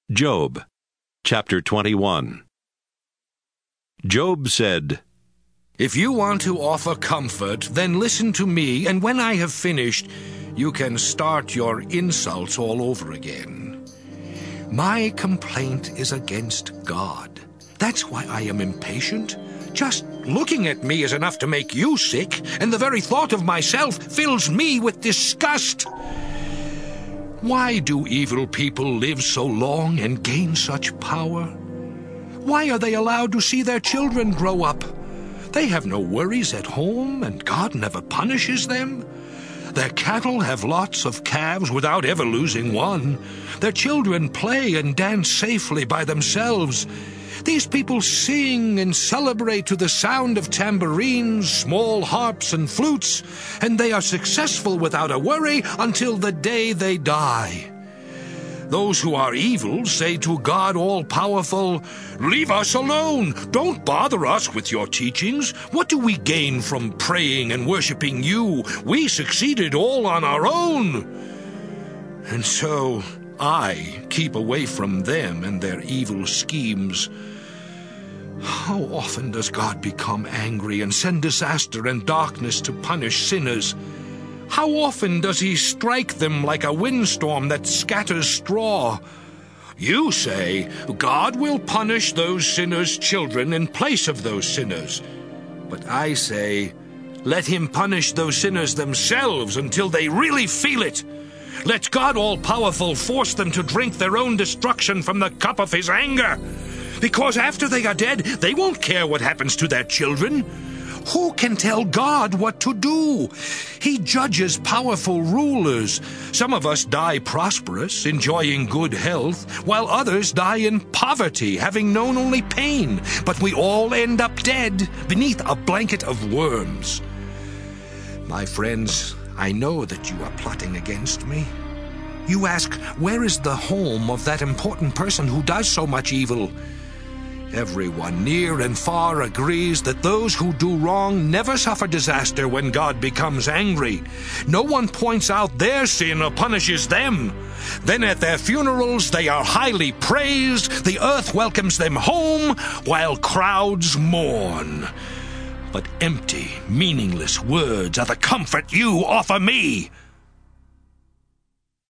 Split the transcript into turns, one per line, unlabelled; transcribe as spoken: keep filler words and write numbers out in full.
Job, chapter twenty-one. Job said,
If you want to offer comfort, then listen to me, and when I have finished, you can start your insults all over again. My complaint is against God. That's why I am impatient. Just looking at me is enough to make you sick, and the very thought of myself fills me with disgust. Why do evil people live so long and gain such power? Why are they allowed to see their children grow up? They have no worries at home, and God never punishes them. Their cattle have lots of calves without ever losing one. Their children play and dance safely by themselves. These people sing and celebrate to the sound of tambourines, small harps, and flutes, and they are successful without a worry until the day they die. Those who are evil say to God all-powerful, Leave us alone! Don't bother us with your teachings. What do we gain from praying and worshiping you? We succeeded all on our own. And so I keep away from them and their evil schemes. How often does God become angry and send disaster and darkness to punish sinners? How often does he strike them like a windstorm that scatters straw? You say, God will punish those sinners' children in place of those sinners. But I say, let him punish those sinners themselves until they really feel it. Let God all-powerful force them to drink their own destruction from the cup of his anger. Because after they are dead, they won't care what happens to their children. Who can tell God what to do? He judges powerful rulers. Some of us die prosperous, enjoying good health, while others die in poverty, having known only pain. But we all end up dead beneath a blanket of worms. My friends, I know that you are plotting against me. You ask, where is the home of that important person who does so much evil? Everyone near and far agrees that those who do wrong never suffer disaster when God becomes angry. No one points out their sin or punishes them. Then at their funerals they are highly praised, the earth welcomes them home, while crowds mourn. But empty, meaningless words are the comfort you offer me.